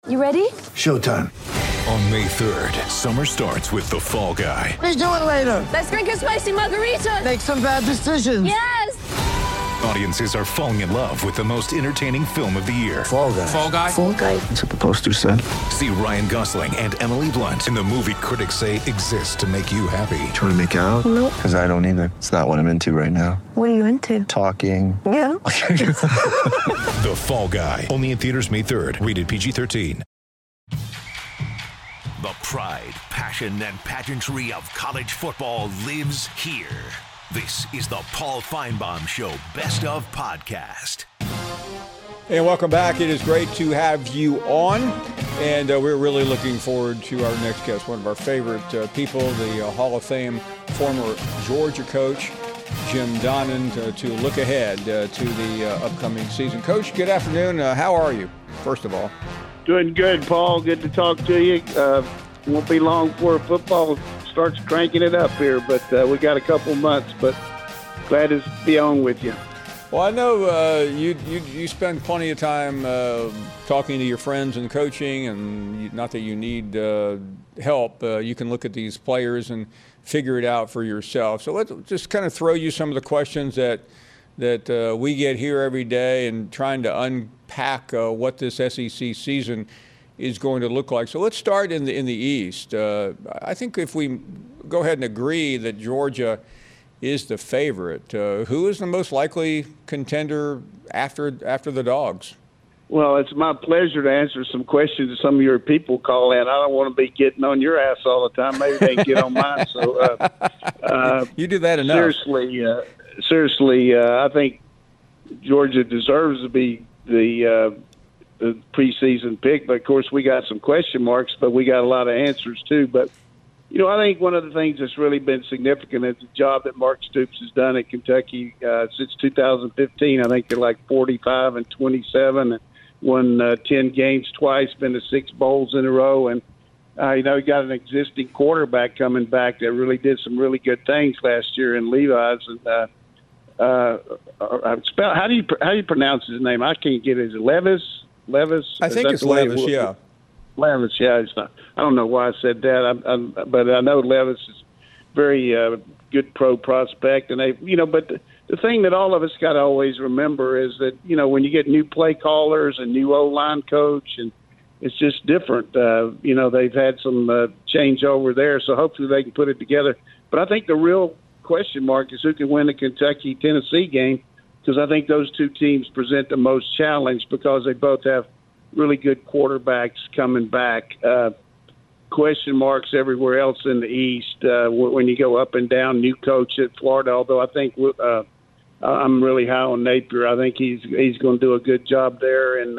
You ready? Showtime. On May 3rd, summer starts with The Fall Guy. Let's do it later. Let's drink a spicy margarita. Make some bad decisions. Yes! Audiences are falling in love with the most entertaining film of the year. Fall Guy. Fall Guy? Fall guy. That's what the poster said. See Ryan Gosling and Emily Blunt in the movie critics say exists to make you happy. Trying to make it out? Nope. Because I don't either. It's not what I'm into right now. What are you into? Talking. Yeah. The Fall Guy. Only in theaters May 3rd. Rated PG-13. The pride, passion, and pageantry of college football lives here. This is the Paul Feinbaum Show Best of Podcast. And welcome back. It is great to have you on. And we're really looking forward to our next guest, one of our favorite people, the Hall of Fame former Georgia coach, Jim Donnan, to look ahead to the upcoming season. Coach, good afternoon. How are you, first of all? Doing good, Paul. Good to talk to you. Won't be long before football starts cranking it up here, but we got a couple months, but glad to be on with you. Well, I know you spend plenty of time talking to your friends and coaching, and not that you need help. You can look at these players and figure it out for yourself. So let's just kind of throw you some of the questions that we get here every day and trying to unpack what this SEC season is going to look like. So let's start in the East. I think if we go ahead and agree that Georgia is the favorite, who is the most likely contender after the Dogs? Well, it's my pleasure to answer some questions that some of your people call in. I don't want to be getting on your ass all the time. Maybe they can get on mine. So you do that enough. Seriously, I think Georgia deserves to be the preseason pick. But, of course, we got some question marks, but we got a lot of answers, too. But, you know, I think one of the things that's really been significant is the job that Mark Stoops has done at Kentucky since 2015. I think they're like 45-27 and won 10 games twice, been to 6 bowls in a row. And, you know, he got an existing quarterback coming back that really did some really good things last year in Levi's. And how do you pronounce his name? I can't get it. Is it Levis? I think it's Levis, yeah. Levis, yeah. It's not, I don't know why I said that, but I know Levis is very good pro prospect, and they, you know. But the thing that all of us got to always remember is that, you know, when you get new play callers and new O-line coach, and it's just different. You know, they've had some change over there, so hopefully they can put it together. But I think the real question mark is who can win the Kentucky-Tennessee game, because I think those two teams present the most challenge because they both have really good quarterbacks coming back. Question marks everywhere else in the East when you go up and down. New coach at Florida, although I think I'm really high on Napier. I think he's going to do a good job there. And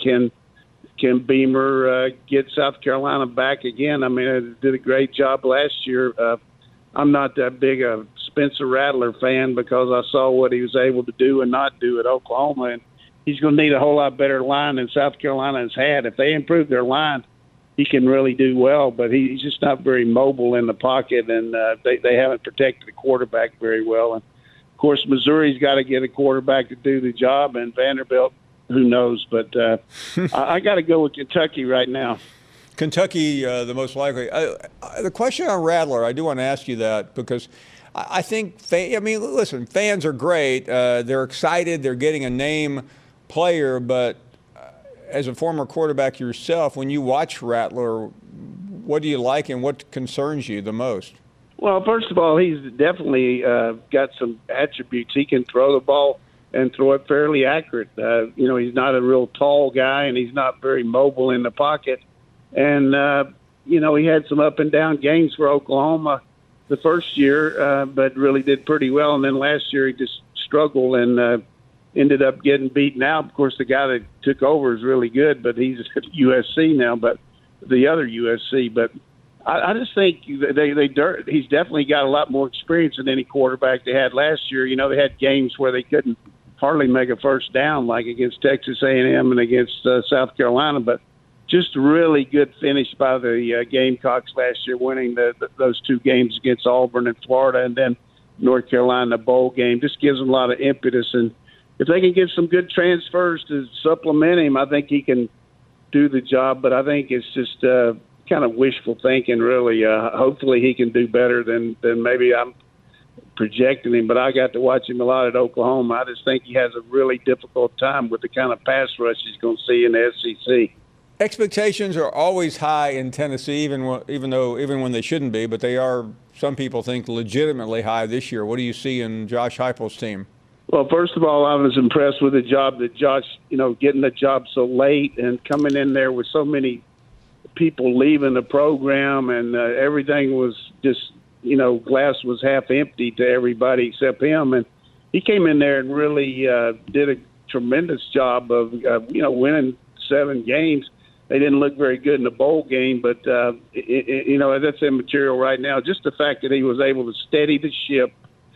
can Beamer get South Carolina back again? I mean, I did a great job last year. I'm not that big a Spencer Rattler fan because I saw what he was able to do and not do at Oklahoma, and he's going to need a whole lot better line than South Carolina has had. If they improve their line, he can really do well, but he's just not very mobile in the pocket, and they haven't protected the quarterback very well. And, of course, Missouri's got to get a quarterback to do the job, and Vanderbilt, who knows. But I got to go with Kentucky right now. Kentucky, the most likely. The question on Rattler, I do want to ask you that because I think, listen, fans are great. They're excited. They're getting a name player. But as a former quarterback yourself, when you watch Rattler, what do you like and what concerns you the most? Well, first of all, he's definitely got some attributes. He can throw the ball and throw it fairly accurate. You know, he's not a real tall guy, and he's not very mobile in the pocket. And, you know, he had some up and down games for Oklahoma the first year, but really did pretty well. And then last year he just struggled and ended up getting beaten out. Of course, the guy that took over is really good, but he's at USC now, but the other USC. But I just think he's definitely got a lot more experience than any quarterback they had last year. You know, they had games where they couldn't hardly make a first down, like against Texas A&M and against South Carolina, but just really good finish by the Gamecocks last year, winning those two games against Auburn and Florida, and then North Carolina bowl game. Just gives them a lot of impetus. And if they can get some good transfers to supplement him, I think he can do the job, but I think it's just kind of wishful thinking, really. Hopefully he can do better than maybe I'm projecting him, but I got to watch him a lot at Oklahoma. I just think he has a really difficult time with the kind of pass rush he's going to see in the SEC. Expectations are always high in Tennessee, even when they shouldn't be, but they are, some people think, legitimately high this year. What do you see in Josh Heupel's team? Well, first of all, I was impressed with the job that Josh, getting the job so late and coming in there with so many people leaving the program, and everything was just, glass was half empty to everybody except him. And he came in there and really did a tremendous job of, winning 7 games. They didn't look very good in the bowl game, but, that's immaterial right now. Just the fact that he was able to steady the ship,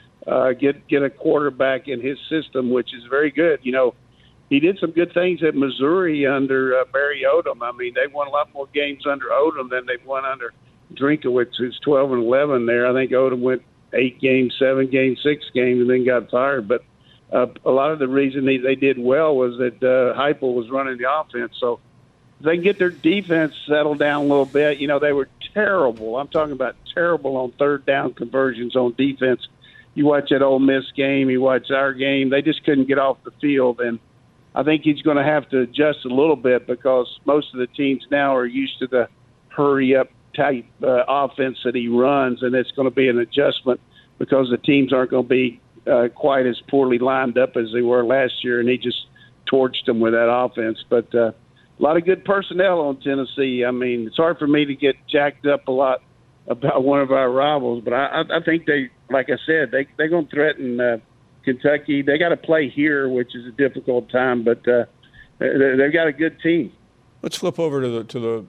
get a quarterback in his system, which is very good. He did some good things at Missouri under Barry Odom. I mean, they won a lot more games under Odom than they've won under Drinkwitz, who's 12-11 there. I think Odom went 8 games, 7 games, 6 games, and then got fired. But a lot of the reason they did well was that Heupel was running the offense. So if they can get their defense settled down a little bit, they were terrible. I'm talking about terrible on third down conversions on defense. You watch that Ole Miss game, you watch our game, they just couldn't get off the field. And I think he's going to have to adjust a little bit because most of the teams now are used to the hurry-up type offense that he runs, and it's going to be an adjustment because the teams aren't going to be quite as poorly lined up as they were last year, and he just torched them with that offense. But a lot of good personnel on Tennessee. I mean, it's hard for me to get jacked up a lot about one of our rivals, but I think they, like I said, they're going to threaten Kentucky. They got to play here, which is a difficult time, but they've got a good team. Let's flip over to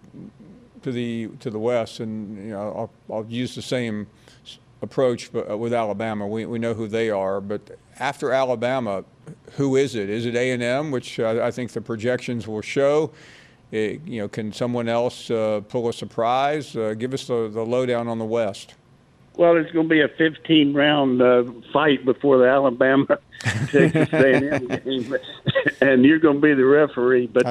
the West, and I'll use the same approach, but with Alabama. We know who they are, but after Alabama, who is it? Is it A&M, which I think the projections will show? Can someone else pull a surprise? Give us the lowdown on the West. Well, there's going to be a 15-round fight before the Alabama-Texas A&M game, and you're going to be the referee. But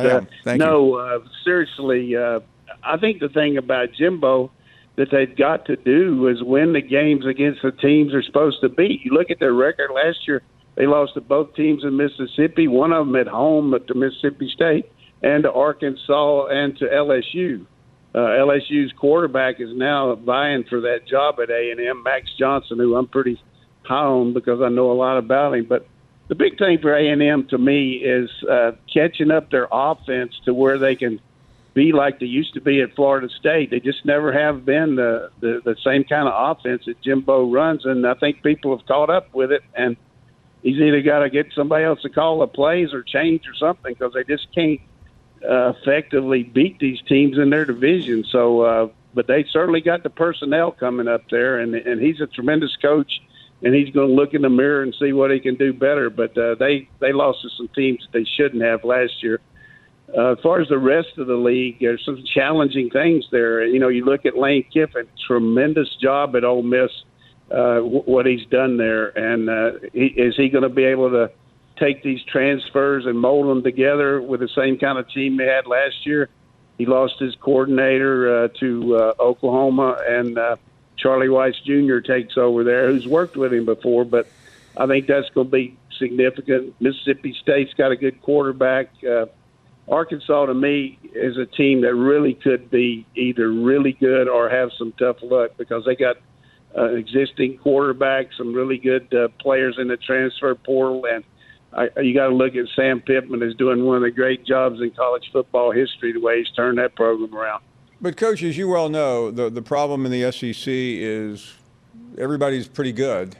seriously, I think the thing about Jimbo that they've got to do is win the games against the teams they're supposed to beat. You look at their record last year; they lost to both teams in Mississippi. One of them at home to Mississippi State, and to Arkansas and to LSU. LSU's quarterback is now vying for that job at A&M, Max Johnson, who I'm pretty high on because I know a lot about him. But the big thing for A&M to me is catching up their offense to where they can be like they used to be at Florida State. They just never have been the same kind of offense that Jimbo runs, and I think people have caught up with it, and he's either got to get somebody else to call the plays or change or something because they just can't effectively beat these teams in their division. So, but they certainly got the personnel coming up there, and he's a tremendous coach, and he's going to look in the mirror and see what he can do better. But they lost to some teams that they shouldn't have last year. As far as the rest of the league, there's some challenging things there. You look at Lane Kiffin, tremendous job at Ole Miss, what he's done there, and is he going to be able to take these transfers and mold them together with the same kind of team they had last year? He lost his coordinator to Oklahoma, and Charlie Weiss Jr. takes over there, who's worked with him before, but I think that's going to be significant. Mississippi State's got a good quarterback. Arkansas, to me, is a team that really could be either really good or have some tough luck because they got existing quarterback, some really good players in the transfer portal, and you got to look at Sam Pittman as doing one of the great jobs in college football history, the way he's turned that program around. But, Coach, as you well know, the problem in the SEC is everybody's pretty good,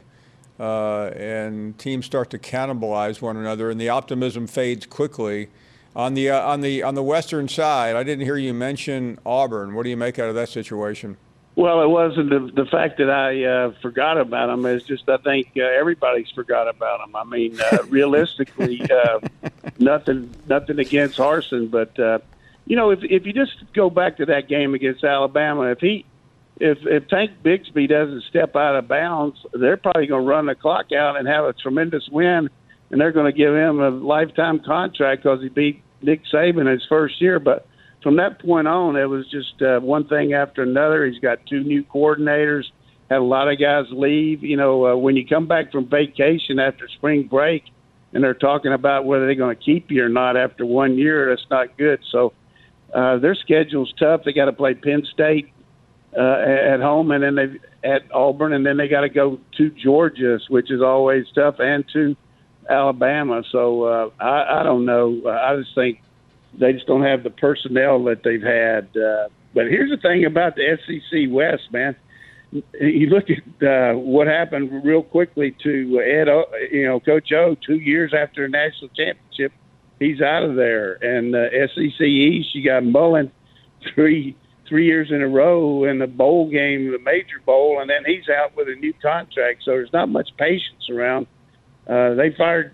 and teams start to cannibalize one another, and the optimism fades quickly. On the western side, I didn't hear you mention Auburn. What do you make out of that situation? Well, it wasn't the fact that I forgot about them. It's just I think everybody's forgot about them. I mean, realistically, nothing against Harsin, but if you just go back to that game against Alabama, if Tank Bigsby doesn't step out of bounds, they're probably going to run the clock out and have a tremendous win, and they're going to give him a lifetime contract because he beat Nick Saban his first year. But from that point on, it was just one thing after another. He's got 2 new coordinators, had a lot of guys leave. You know, when you come back from vacation after spring break and they're talking about whether they're going to keep you or not after 1 year, that's not good. So their schedule's tough. They got to play Penn State at home, and then they at Auburn, and then they got to go to Georgia, which is always tough, and to Alabama. So I don't know. I just think they just don't have the personnel that they've had. But here's the thing about the SEC West, man. You look at what happened real quickly to Ed, Coach O, 2 years after the national championship, he's out of there. And SEC East, you got Mullen three years in a row in the bowl game, the major bowl, and then he's out with a new contract. So there's not much patience around. They fired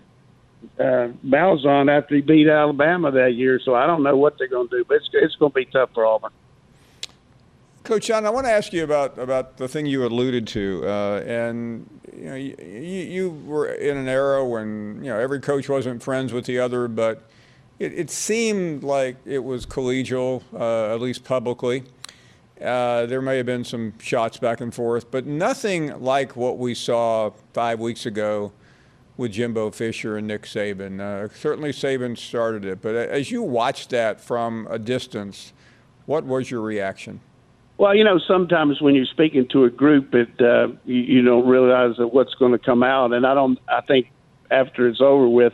Malzahn after he beat Alabama that year, so I don't know what they're going to do, but it's going to be tough for Auburn. Coach John, I want to ask you about the thing you alluded to, and you were in an era when every coach wasn't friends with the other, but it seemed like it was collegial, at least publicly. There may have been some shots back and forth, but nothing like what we saw 5 weeks ago with Jimbo Fisher and Nick Saban. Certainly Saban started it, but as you watched that from a distance, what was your reaction? Well, sometimes when you're speaking to a group, you don't realize that what's going to come out. And I think after it's over with,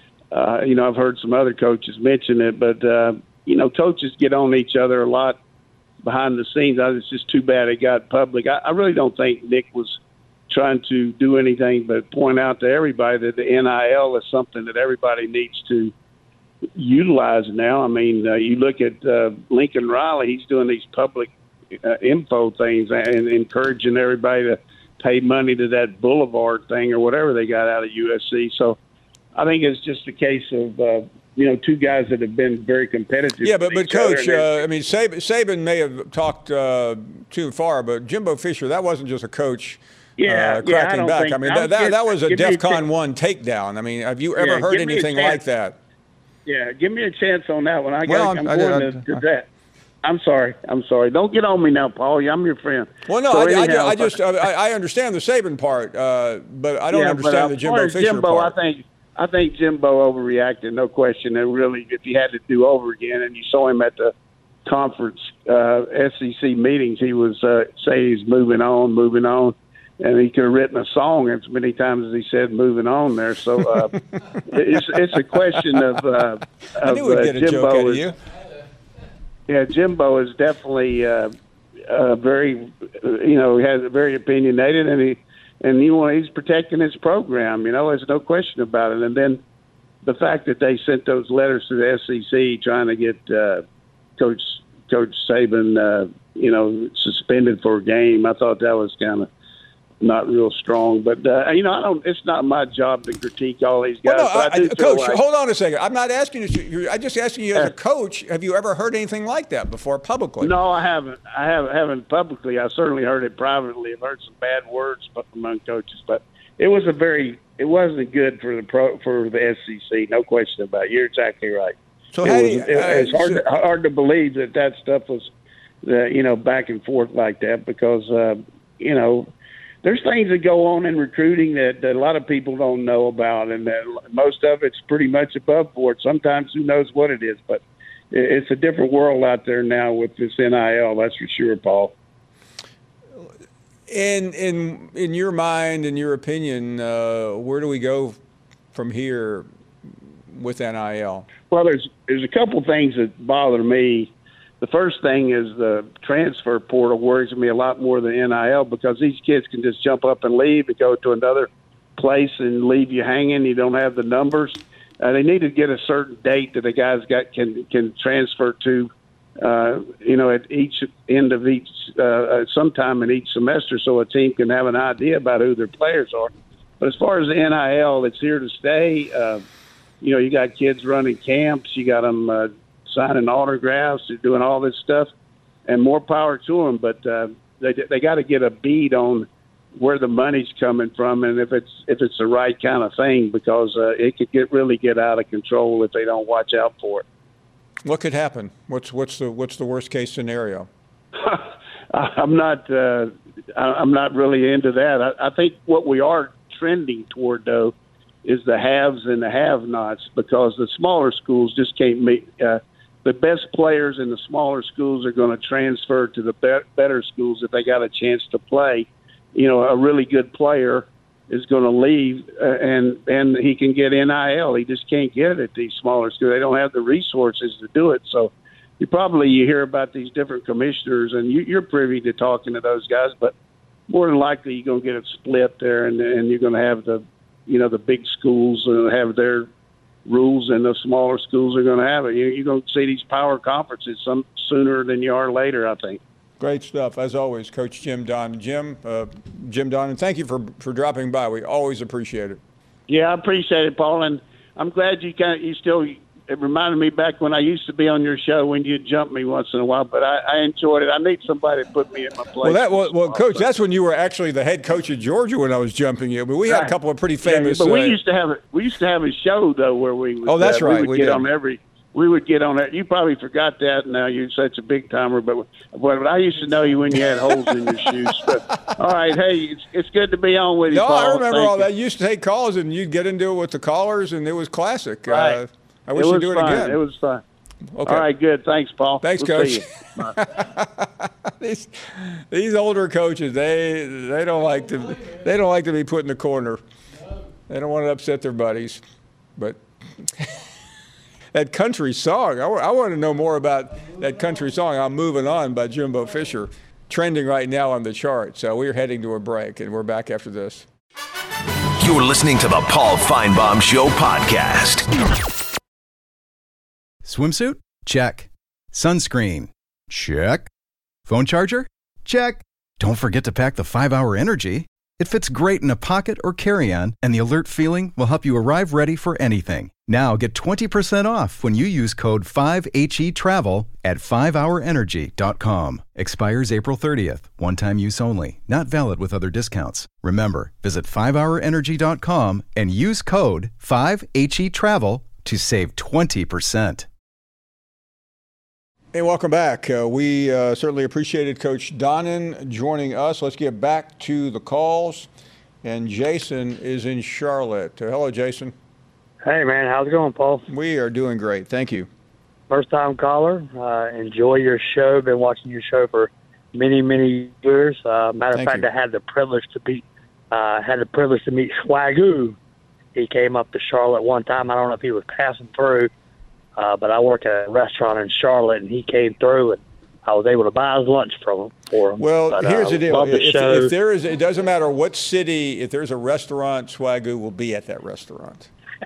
I've heard some other coaches mention it, but, coaches get on each other a lot behind the scenes. It's just too bad it got public. I really don't think Nick was trying to do anything but point out to everybody that the NIL is something that everybody needs to utilize now. I mean, you look at Lincoln Riley, he's doing these public info things and encouraging everybody to pay money to that Boulevard thing or whatever they got out of USC. So I think it's just a case of, two guys that have been very competitive. Yeah, but Coach, Saban may have talked too far, but Jimbo Fisher, that wasn't just a coach cracking back. That was a DEFCON 1 takedown. I mean, have you ever heard anything like that? Yeah, give me a chance on that one. I'm going to that. I'm sorry. Don't get on me now, Paul. I'm your friend. Well, no, I understand the Saban part, but I don't understand the Jimbo Fisher part. I think Jimbo overreacted, no question. And really, if he had to do over again, and you saw him at the conference SEC meetings, he was saying he's moving on, and he could have written a song as many times as he said "moving on" there. So it's a question of I knew we'd get a joke out of you. Yeah, Jimbo is definitely very, has a very opinionated, and he's protecting his program. There's no question about it. And then the fact that they sent those letters to the SEC trying to get Coach Saban, suspended for a game, I thought that was kind of not real strong. But it's not my job to critique all these guys. Well, no, Coach, hold on a second. I'm not asking you. I'm just asking you as a coach. Have you ever heard anything like that before publicly? No, I haven't. I haven't publicly. I certainly heard it privately. I've heard some bad words among coaches, but it wasn't good for the SEC. No question about it. You're exactly right. So it's hard to believe that stuff was, back and forth like that because there's things that go on in recruiting that a lot of people don't know about, and that most of it's pretty much above board. Sometimes who knows what it is, but it's a different world out there now with this NIL, that's for sure, Paul. In your mind, in your opinion, where do we go from here with NIL? Well, there's a couple things that bother me. The first thing is the transfer portal worries me a lot more than NIL because these kids can just jump up and leave and go to another place and leave you hanging. You don't have the numbers. They need to get a certain date that the guys can transfer to, at each end of each sometime in each semester, so a team can have an idea about who their players are. But as far as the NIL, it's here to stay. You got kids running camps. You got them signing autographs, they're doing all this stuff, and more power to them. But they got to get a bead on where the money's coming from, and if it's the right kind of thing, because it could really get out of control if they don't watch out for it. What could happen? What's the worst case scenario? I'm not really into that. I think what we are trending toward, though, is the haves and the have-nots, because the smaller schools just can't meet. The best players in the smaller schools are going to transfer to the better schools if they got a chance to play. A really good player is going to leave, and he can get NIL. He just can't get it at these smaller schools. They don't have the resources to do it. So you hear about these different commissioners, and you're privy to talking to those guys, but more than likely you're going to get it split there, and you're going to have the big schools have their rules, and the smaller schools are going to have it. You're going to see these power conferences some sooner than you are later, I think. Great stuff, as always, Coach Jim Donnan. Jim Donnan, thank you for dropping by. We always appreciate it. Yeah, I appreciate it, Paul, and I'm glad it reminded me back when I used to be on your show when you'd jump me once in a while, but I enjoyed it. I need somebody to put me in my place. Well, Coach, that's when you were actually the head coach at Georgia when I was jumping you. But we had a couple of pretty famous. Yeah, but we used to have a show though where we would. Oh, that's right. We would get on that. You probably forgot that now. You're such a big timer, but I used to know you when you had holes in your shoes. But, all right, hey, it's good to be on with you, Paul. I remember all that. You used to take calls, and you'd get into it with the callers, and it was classic. Right. I wish you'd do it again. It was fun. Okay. All right, good. Thanks, Paul. Thanks, we'll Coach. These older coaches, they don't like to be put in the corner. They don't want to upset their buddies, but. That country song, I want to know more about that country song, I'm Moving On by Jimbo Fisher, trending right now on the chart. So we're heading to a break, and we're back after this. You're listening to the Paul Feinbaum Show podcast. Swimsuit? Check. Sunscreen? Check. Phone charger? Check. Don't forget to pack the 5-Hour Energy. It fits great in a pocket or carry-on, and the alert feeling will help you arrive ready for anything. Now get 20% off when you use code 5HETRAVEL at 5hourenergy.com. Expires April 30th. One-time use only. Not valid with other discounts. Remember, visit 5hourenergy.com and use code 5HETRAVEL to save 20%. Hey, welcome back. We certainly appreciated Coach Donnan joining us. Let's get back to the calls. And Jason is in Charlotte. Hello, Jason. Hey, man. How's it going, Paul? We are doing great. Thank you. First-time caller. Enjoy your show. Been watching your show for many, many years. Matter of fact, I had the privilege to meet Swagoo. He came up to Charlotte one time. I don't know if he was passing through. But I work at a restaurant in Charlotte, and he came through, and I was able to buy his lunch for him. Well, but, here's the deal. If there is, it doesn't matter what city, if there's a restaurant, Swagoo will be at that restaurant.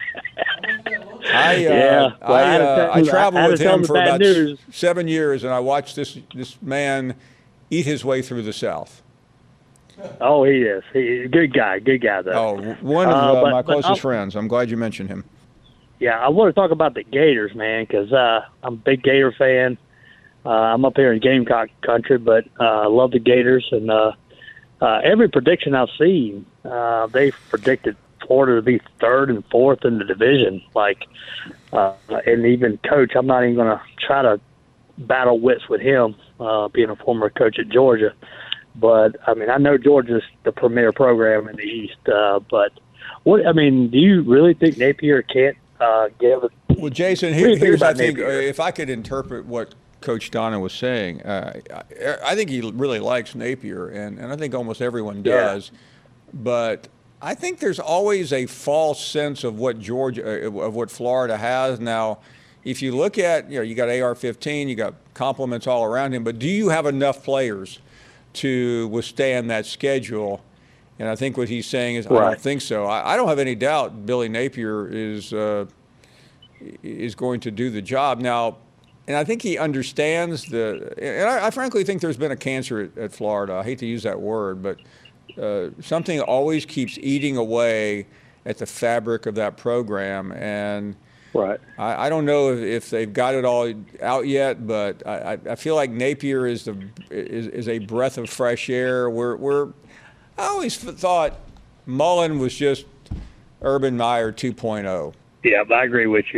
I traveled with him for about 7 years, and I watched this man eat his way through the South. Oh, he is. He's a good guy though. Oh, one of my closest friends. I'm glad you mentioned him. Yeah, I want to talk about the Gators, man, because I'm a big Gator fan. I'm up here in Gamecock country, but I love the Gators. And every prediction I've seen, they've predicted Florida to be third and fourth in the division. And even Coach, I'm not even going to try to battle wits with him, being a former coach at Georgia. But, I mean, I know Georgia's the premier program in the East. But, do you really think Napier can't give it? Well, Jason, here's I think if I could interpret what Coach Donnan was saying, I think he really likes Napier, and I think almost everyone does. Yeah. But I think there's always a false sense of what Florida has now. If you look at, you got AR-15, you got compliments all around him, but do you have enough players to withstand that schedule? And I think what he's saying is, right. I don't think so. I don't have any doubt Billy Napier is going to do the job now. And I think he understands and I frankly think there's been a cancer at Florida. I hate to use that word, but something always keeps eating away at the fabric of that program. And right. I don't know if they've got it all out yet, but I feel like Napier is a breath of fresh air. I always thought Mullen was just Urban Meyer 2.0. Yeah, I agree with you.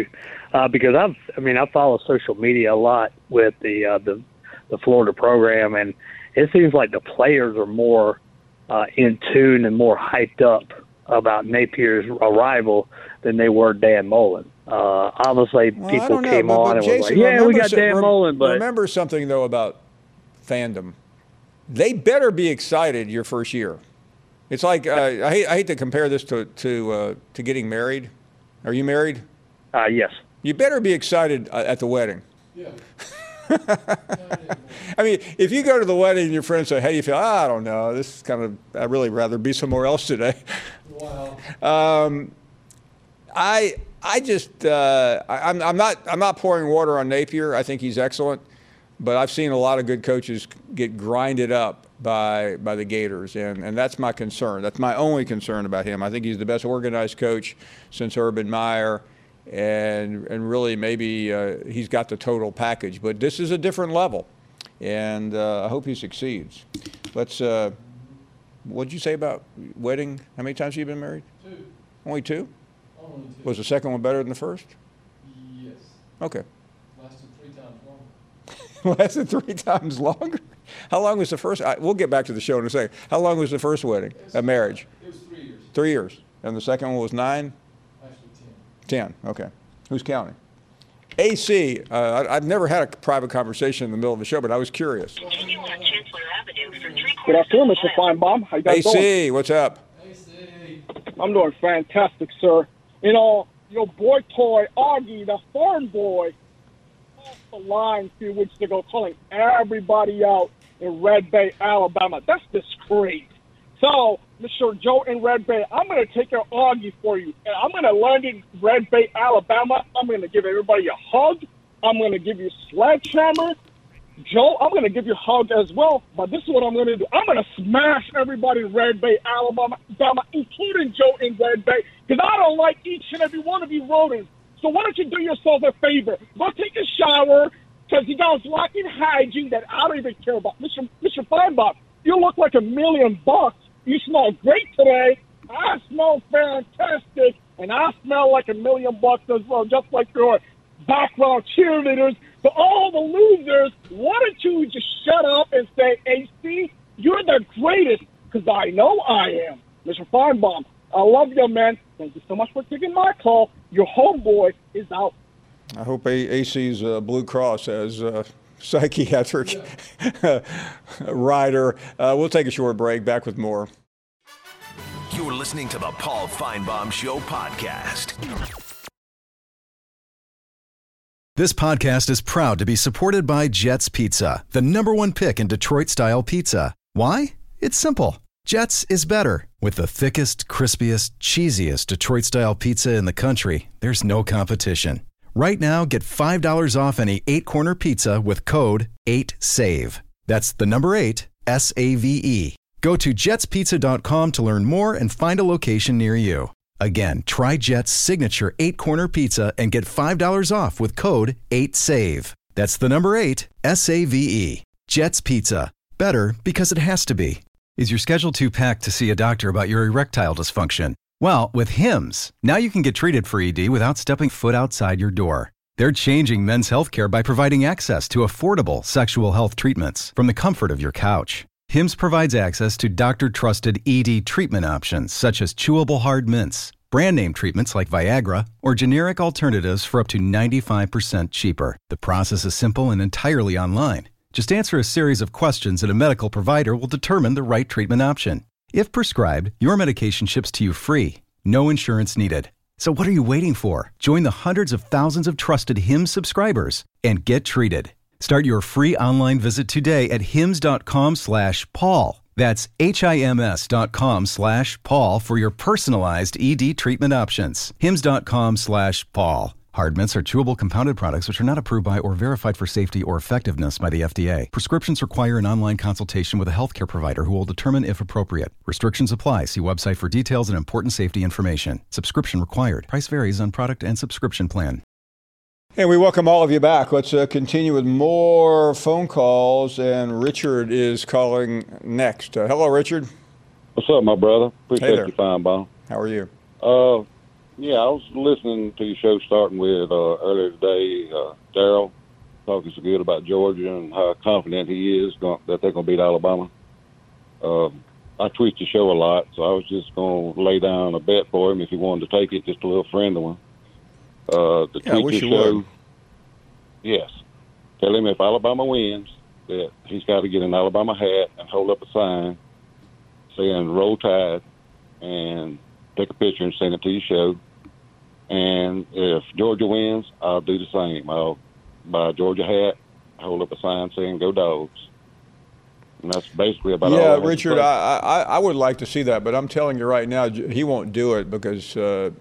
because I follow social media a lot with the Florida program, and it seems like the players are more in tune and more hyped up about Napier's arrival than they were Dan Mullen. Obviously, people came on and Jason, was like, "Yeah, we got Dan Mullen." But remember something though about fandom. They better be excited your first year. It's like I hate to compare this to getting married. Are you married? Yes. You better be excited at the wedding. Yeah. I mean, if you go to the wedding and your friends say, "How do you feel?" I don't know. This is kind of. I'd really rather be somewhere else today. Wow. I'm not pouring water on Napier. I think he's excellent, but I've seen a lot of good coaches get grinded up by the Gators, and that's my concern. That's my only concern about him. I think he's the best organized coach since Urban Meyer. And really maybe he's got the total package. But this is a different level, and I hope he succeeds. Let's what'd you say about wedding? How many times have you been married? 2. Only 2? Only 2. Was the second one better than the first? Yes. Okay. Lasted 3 times longer. Lasted 3 times longer? How long was the first? We'll get back to the show in a second. How long was the first wedding, a marriage? It was 3 years. 3 years. And the second one was 9? 10. 10, okay. Who's counting? AC, I've never had a private conversation in the middle of the show, but I was curious. Continue on Chancellor Avenue for 3 Good afternoon, Mr. Feinbaum. How you guys doing? AC, what's up? AC. I'm doing fantastic, sir. You know, your boy toy, Augie, the farm boy, off the line a few weeks ago calling everybody out in Red Bay, Alabama. That's disgrace. So, Mr. Joe in Red Bay, I'm going to take your Augie for you, and I'm going to land in Red Bay, Alabama. I'm going to give everybody a hug. I'm going to give you a sledgehammer. Joe, I'm going to give you a hug as well, but this is what I'm going to do. I'm going to smash everybody in Red Bay, Alabama, including Joe in Red Bay, because I don't like each and every one of you rodents. So why don't you do yourself a favor? Go take a shower, because you guys lacking hygiene that I don't even care about. Mr. Feinbaum, you look like $1 million. You smell great today. I smell fantastic, and I smell like $1 million as well, just like your background cheerleaders. So all the losers, why don't you just shut up and say, AC, you're the greatest, because I know I am. Mr. Feinbaum, I love you, man. Thank you so much for taking my call. Your homeboy is out. I hope AC's Blue Cross has psychiatric rider. We'll take a short break. Back with more. You're listening to the Paul Feinbaum Show podcast. This podcast is proud to be supported by Jets Pizza, the #1 pick in Detroit-style pizza. Why? It's simple. Jets is better. With the thickest, crispiest, cheesiest Detroit-style pizza in the country, there's no competition. Right now, get $5 off any 8-corner pizza with code 8SAVE. That's the number 8, S-A-V-E. Go to jetspizza.com to learn more and find a location near you. Again, try Jet's signature 8-corner pizza and get $5 off with code 8SAVE. That's the number 8, S-A-V-E. Jet's Pizza. Better because it has to be. Is your schedule too packed to see a doctor about your erectile dysfunction? Well, with Hims, now you can get treated for ED without stepping foot outside your door. They're changing men's healthcare by providing access to affordable sexual health treatments from the comfort of your couch. Hims provides access to doctor-trusted ED treatment options such as chewable hard mints, brand-name treatments like Viagra, or generic alternatives for up to 95% cheaper. The process is simple and entirely online. Just answer a series of questions and a medical provider will determine the right treatment option. If prescribed, your medication ships to you free. No insurance needed. So what are you waiting for? Join the hundreds of thousands of trusted Hims subscribers and get treated. Start your free online visit today at hims.com/Paul. That's HIMS.com/Paul for your personalized ED treatment options. hims.com/Paul. Hard mints are chewable compounded products which are not approved by or verified for safety or effectiveness by the FDA. Prescriptions require an online consultation with a healthcare provider who will determine if appropriate. Restrictions apply. See website for details and important safety information. Subscription required. Price varies on product and subscription plan. And we welcome all of you back. Let's continue with more phone calls, and Richard is calling next. Hello, Richard. What's up, my brother? Appreciate Hey you, Feinbaum. How are you? Yeah, I was listening to your show starting with earlier today, Daryl talking so good about Georgia and how confident he is that they're going to beat Alabama. I tweet the show a lot, so I was just going to lay down a bet for him if he wanted to take it, just a little friendly one. I wish you would. Yes. Tell him if Alabama wins that he's got to get an Alabama hat and hold up a sign saying Roll Tide and take a picture and send it to your show. And if Georgia wins, I'll do the same. I'll buy a Georgia hat, hold up a sign saying Go Dogs. And that's basically about all. Yeah, Richard, I would like to see that, but I'm telling you right now, he won't do it because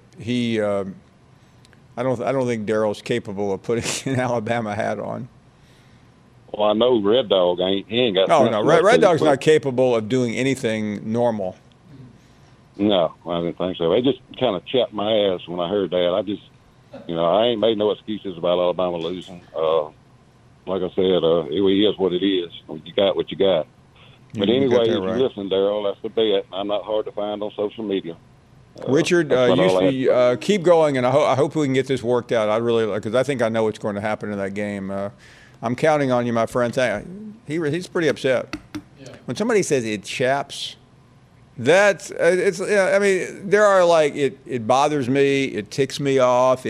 I don't think Daryl's capable of putting an Alabama hat on. Well, I know Red Dog ain't. He ain't got. No, Red Dog's not capable of doing anything normal. No, I didn't think so. It just kind of chapped my ass when I heard that. I ain't made no excuses about Alabama losing. Like I said, it is what it is. You got what you got. But anyway, if you listen, Daryl, that's the bet. I'm not hard to find on social media. Richard, keep going, and I hope we can get this worked out. I really, because I think I know what's going to happen in that game. I'm counting on you, my friend. He's pretty upset. Yeah. When somebody says it chaps, that's it's. I mean, there are like it bothers me. It ticks me off.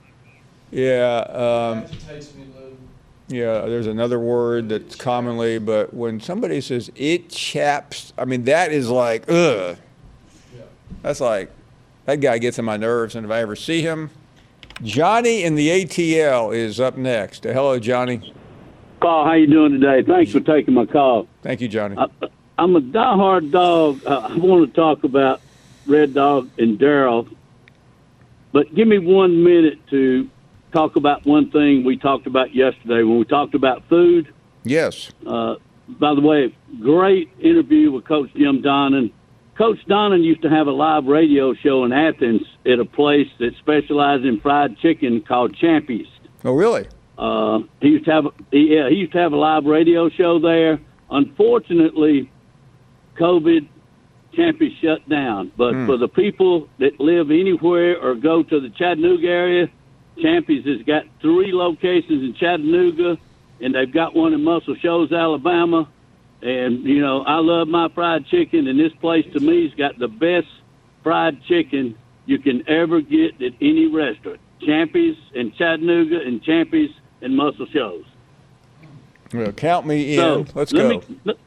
Agitates me a little. Yeah, there's another word that's commonly, but when somebody says it chaps, I mean that is like ugh. Yeah. That's like that guy gets on my nerves, and if I ever see him. Johnny in the ATL is up next. Hello, Johnny. Paul, how you doing today? Thanks for taking my call. Thank you, Johnny. I'm a diehard dog. I want to talk about Red Dog and Daryl, but give me 1 minute to talk about one thing we talked about yesterday when we talked about food. Yes. By the way, great interview with Coach Jim Donnan. Coach Donnan used to have a live radio show in Athens at a place that specialized in fried chicken called Champy's. Oh, really? He used to have a live radio show there. Unfortunately, COVID, Champy's shut down. But for the people that live anywhere or go to the Chattanooga area, Champy's has got 3 locations in Chattanooga, and they've got one in Muscle Shoals, Alabama. And, you know, I love my fried chicken, and this place to me has got the best fried chicken you can ever get at any restaurant. Champy's in Chattanooga and Champy's in Muscle Shoals. Well, count me in. Let's go.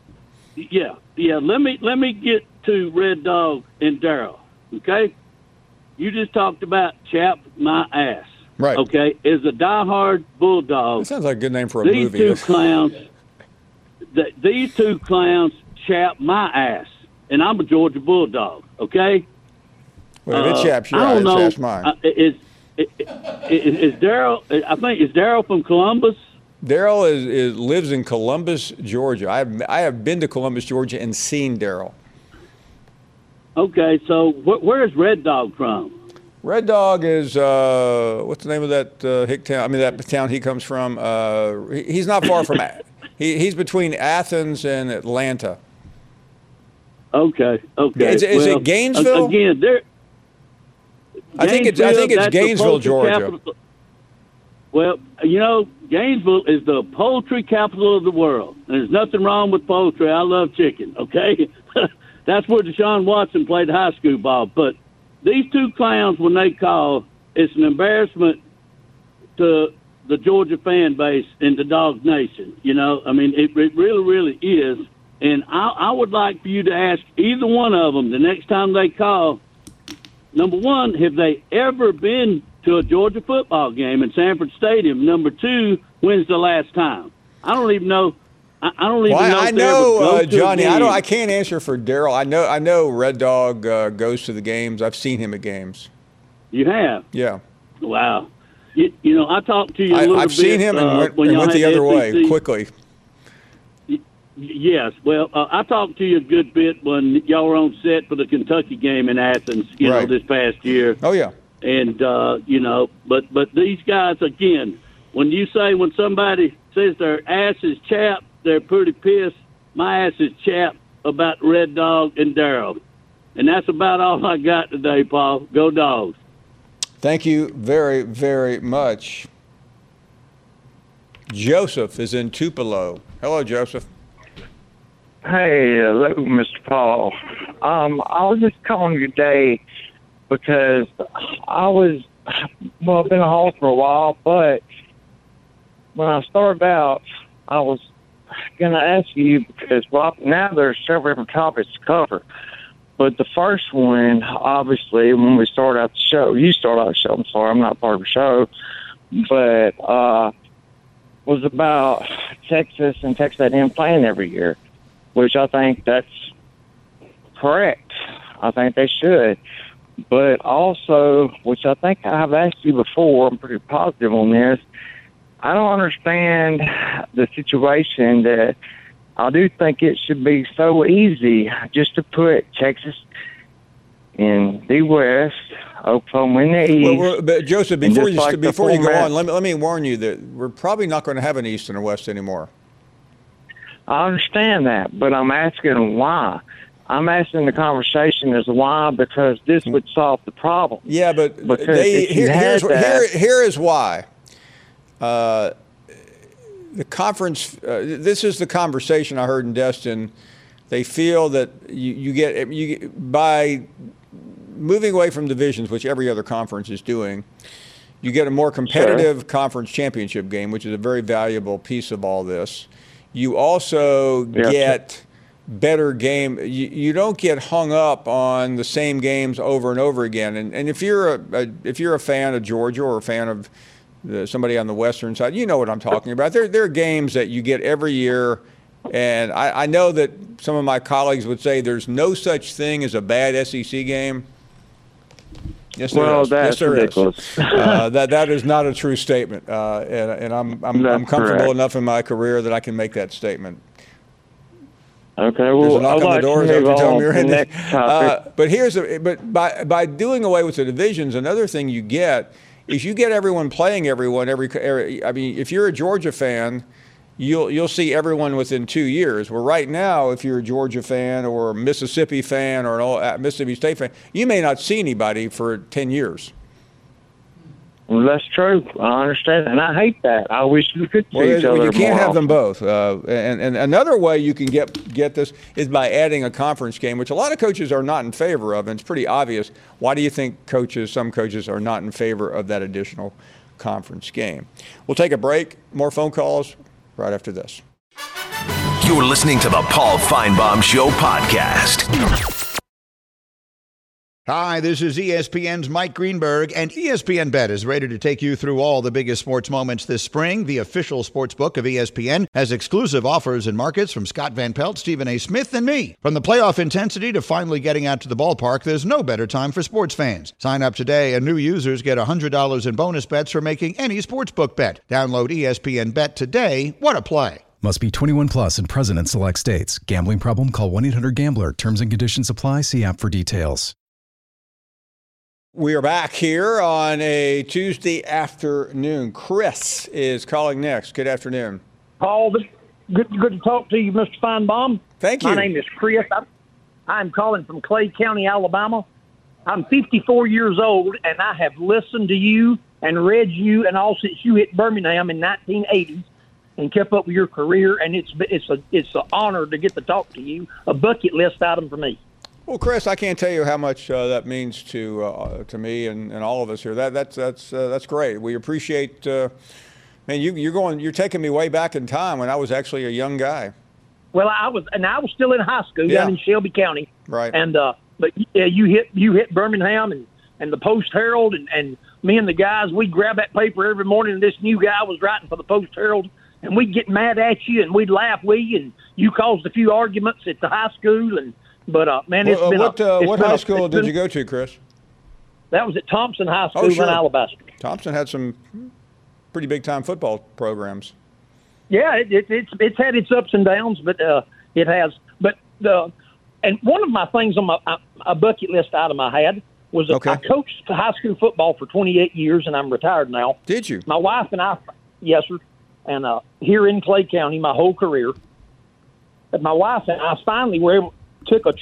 Let me get to Red Dog and Daryl, okay? You just talked about Chap My Ass. Right. Okay, as a diehard Bulldog. That sounds like a good name for a movie. These two clowns chap my ass, and I'm a Georgia Bulldog. Okay. Well, if it chaps your I don't know. Chaps mine. Is Daryl? I think is Daryl from Columbus. Daryl lives in Columbus, Georgia. I have been to Columbus, Georgia, and seen Daryl. Okay, so where is Red Dog from? Red Dog is what's the name of that hick town? I mean, that town he comes from. He's not far from. He's between Athens and Atlanta. Okay. Is it Gainesville? Again, I think it's Gainesville, Georgia. Capital. Well, you know, Gainesville is the poultry capital of the world. There's nothing wrong with poultry. I love chicken. Okay, that's where Deshaun Watson played high school ball. But these two clowns, when they call, it's an embarrassment to the Georgia fan base and the Dog Nation. You know, I mean, it really, really is. And I would like for you to ask either one of them the next time they call, number one, have they ever been to a Georgia football game in Sanford Stadium? Number two, when's the last time? I don't even know. I know, Johnny. I can't answer for Daryl. I know Red Dog goes to the games. I've seen him at games. You have? Yeah. Wow. You know, I talked to you a little bit. I've seen him and went the other way quickly. Yes. Well, I talked to you a good bit when y'all were on set for the Kentucky game in Athens, you know, this past year. Oh, yeah. And, you know, but these guys, again, when somebody says their ass is chapped, they're pretty pissed. My ass is chapped about Red Dog and Daryl. And that's about all I got today, Paul. Go Dogs. Thank you very, very much. Joseph is in Tupelo. Hello, Joseph. Hey, hello, Mr. Paul. I was just calling you today because I've been in the hall for a while, but when I started out, I was going to ask you because, well, now there's several different topics to cover. But the first one, obviously, when we started out the show, you started out the show, I'm sorry, I'm not part of the show, but was about Texas and Texas A&M playing every year, which I think that's correct. I think they should. But also, which I think I've asked you before, I'm pretty positive on this, I don't understand the situation that I do think it should be so easy just to put Texas in the West, Oklahoma in the East. Well, but Joseph, before you go on, let me warn you that we're probably not going to have an East and a West anymore. I understand that, but I'm asking why. I'm asking the conversation is why, because this would solve the problem. Yeah, but here is why. The conference, this is the conversation I heard in Destin. They feel that you get by moving away from divisions, which every other conference is doing, you get a more competitive conference championship game, which is a very valuable piece of all this. You also get better game. You don't get hung up on the same games over and over again. And if you're a fan of Georgia or a fan of somebody on the western side, you know what I'm talking about. There are games that you get every year, and I know that some of my colleagues would say there's no such thing as a bad SEC game. Yes, there is. That's ridiculous. That is not a true statement, and I'm comfortable enough in my career that I can make that statement. Okay, well, there's a knock on the door. But by doing away with the divisions, another thing you get is you get everyone playing everyone. I mean, if you're a Georgia fan, you'll see everyone within 2 years. Well, right now, if you're a Georgia fan or a Mississippi fan or an Mississippi State fan, you may not see anybody for 10 years. Well, that's true. I understand, and I hate that. I wish we could see each other more. You can't have them both. And another way you can get this is by adding a conference game, which a lot of coaches are not in favor of, and it's pretty obvious. Why do you think some coaches are not in favor of that additional conference game? We'll take a break. More phone calls right after this. You're listening to the Paul Feinbaum Show podcast. Hi, this is ESPN's Mike Greenberg, and ESPN Bet is ready to take you through all the biggest sports moments this spring. The official sports book of ESPN has exclusive offers and markets from Scott Van Pelt, Stephen A. Smith, and me. From the playoff intensity to finally getting out to the ballpark, there's no better time for sports fans. Sign up today, and new users get $100 in bonus bets for making any sportsbook bet. Download ESPN Bet today. What a play. Must be 21 plus and present in select states. Gambling problem? Call 1-800-GAMBLER. Terms and conditions apply. See app for details. We are back here on a Tuesday afternoon. Chris is calling next. Good afternoon. Paul, good to talk to you, Mr. Feinbaum. Thank you. My name is Chris. I'm calling from Clay County, Alabama. I'm 54 years old, and I have listened to you and read you and all since you hit Birmingham in 1980 and kept up with your career, and it's an honor to get to talk to you. A bucket list item for me. Well, Chris, I can't tell you how much that means to me and all of us here. That's great. We appreciate. Man, you're taking me way back in time when I was actually a young guy. Well, I was still in high school down in Shelby County. Right. And but you hit Birmingham and the Post Herald and me and the guys, we'd grab that paper every morning, and this new guy was writing for the Post Herald, and we'd get mad at you and we'd laugh with you, and you caused a few arguments at the high school and. But, man, it's been what high school did you go to, Chris? That was at Thompson High School in Alabaster. Thompson had some pretty big-time football programs. Yeah, it's had its ups and downs, but it has. But and one of my things on a bucket list item I had was I coached high school football for 28 years, and I'm retired now. Did you? My wife and I, yes, sir, and here in Clay County my whole career. But my wife and I finally took a trip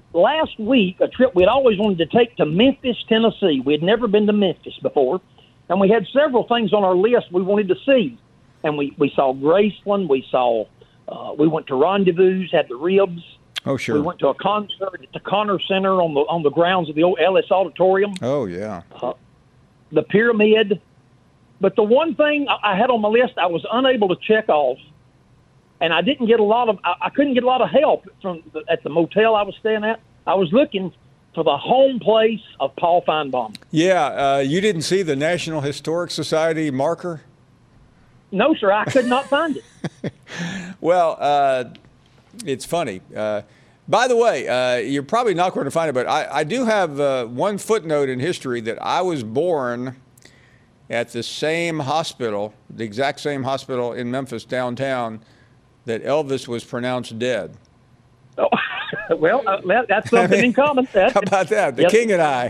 last week, a trip we'd always wanted to take to Memphis, Tennessee. We had never been to Memphis before, and we had several things on our list we wanted to see. And we saw Graceland. We went to Rendezvous, had the ribs. Oh, sure. We went to a concert at the Connor Center on the grounds of the old Ellis Auditorium. Oh, yeah. The Pyramid. But the one thing I had on my list I was unable to check off, and I couldn't get a lot of help at the motel I was staying at. I was looking for the home place of Paul Feinbaum. Yeah, you didn't see the National Historic Society marker? No, sir, I could not find it. Well, it's funny. By the way, you're probably not going to find it, but I do have one footnote in history that I was born at the same hospital, the exact same hospital in Memphis downtown that Elvis was pronounced dead. Oh, well, that's something in common. How about that? The King and I.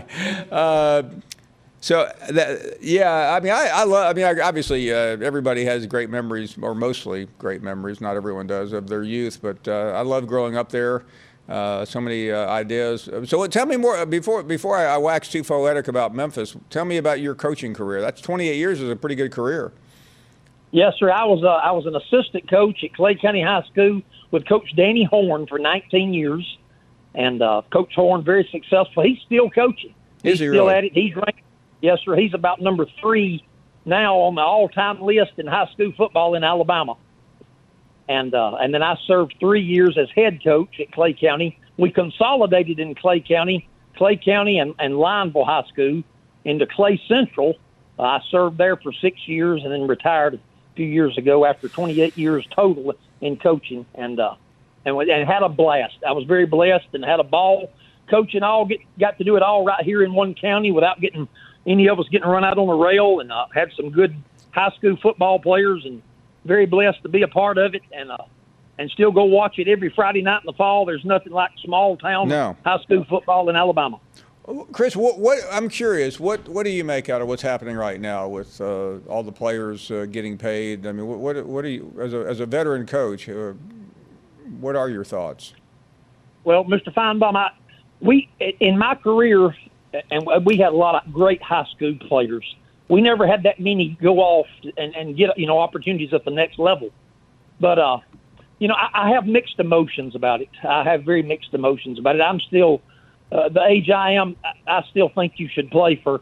Obviously, everybody has great memories, or mostly great memories. Not everyone does, of their youth, but I love growing up there. So many ideas. So tell me more before I wax too poetic about Memphis. Tell me about your coaching career. That's 28 years is a pretty good career. Yes, sir. I was an assistant coach at Clay County High School with Coach Danny Horn for 19 years, and Coach Horn very successful. He's still coaching. He's still really? at it. He's ranked. Yes, sir. He's about number 3 now on the all-time list in high school football in Alabama. And then I served 3 years as head coach at Clay County. We consolidated in Clay County and Lineville High School into Clay Central. I served there for 6 years and then retired a few years ago after 28 years total in coaching, and had a blast. I was very blessed and had a ball coaching. Got to do it all right here in one county without getting any of us getting run out on the rail, and had some good high school football players, and very blessed to be a part of it, and still go watch it every Friday night in the fall. There's nothing like small town high school football in Alabama. Chris, what I'm curious, what do you make out of what's happening right now with all the players getting paid? I mean, what are you, as a veteran coach, what are your thoughts? Well, Mr. Feinbaum, in my career, and we had a lot of great high school players. We never had that many go off and get opportunities at the next level. But I have mixed emotions about it. I have very mixed emotions about it. I'm still the age I am. I still think you should play for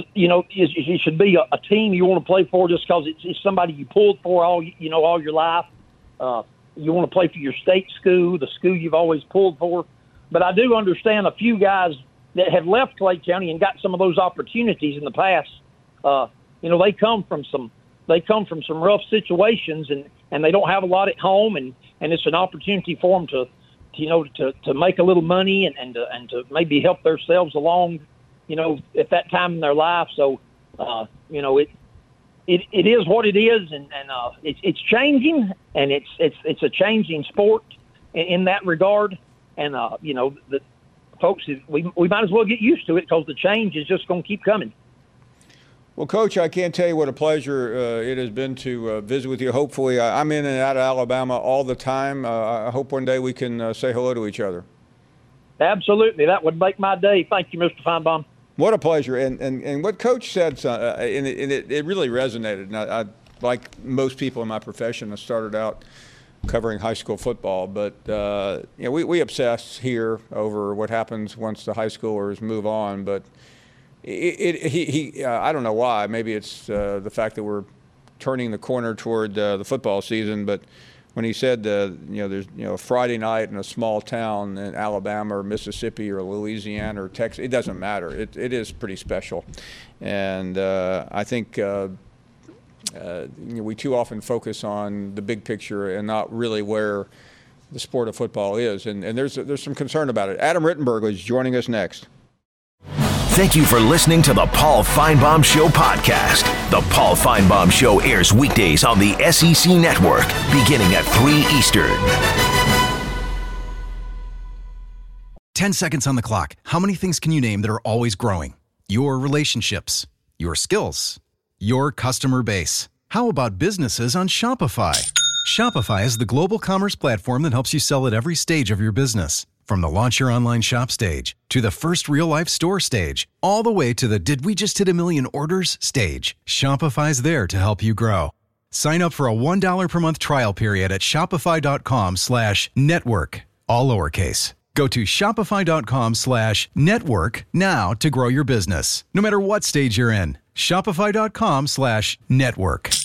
it should be a team you want to play for just because it's somebody you pulled for all your life. You want to play for your state school, the school you've always pulled for. But I do understand a few guys that have left Clay County and got some of those opportunities in the past. They come from some rough situations, and they don't have a lot at home, and it's an opportunity for them to make a little money and to maybe help themselves along, at that time in their life. So, it is what it is, and it's changing, and it's a changing sport in that regard. And the folks, we might as well get used to it because the change is just going to keep coming. Well, Coach, I can't tell you what a pleasure it has been to visit with you. Hopefully, I'm in and out of Alabama all the time. I hope one day we can say hello to each other. Absolutely. That would make my day. Thank you, Mr. Feinbaum. What a pleasure. And what Coach said, and it really resonated. And I, like most people in my profession, I started out covering high school football, but we obsess here over what happens once the high schoolers move on. But I don't know why. Maybe it's the fact that we're turning the corner toward the football season. But when he said, there's a Friday night in a small town in Alabama or Mississippi or Louisiana or Texas, it doesn't matter. It is pretty special, and I think we too often focus on the big picture and not really where the sport of football is. And there's some concern about it. Adam Rittenberg is joining us next. Thank you for listening to the Paul Feinbaum Show podcast. The Paul Feinbaum Show airs weekdays on the SEC Network, beginning at 3 Eastern. 10 seconds on the clock. How many things can you name that are always growing? Your relationships, your skills, your customer base. How about businesses on Shopify? Shopify is the global commerce platform that helps you sell at every stage of your business. From the launch your online shop stage to the first real-life store stage, all the way to the did we just hit a million orders stage, Shopify's there to help you grow. Sign up for a $1 per month trial period at shopify.com/network, all lowercase. Go to shopify.com/network now to grow your business, no matter what stage you're in. Shopify.com/network.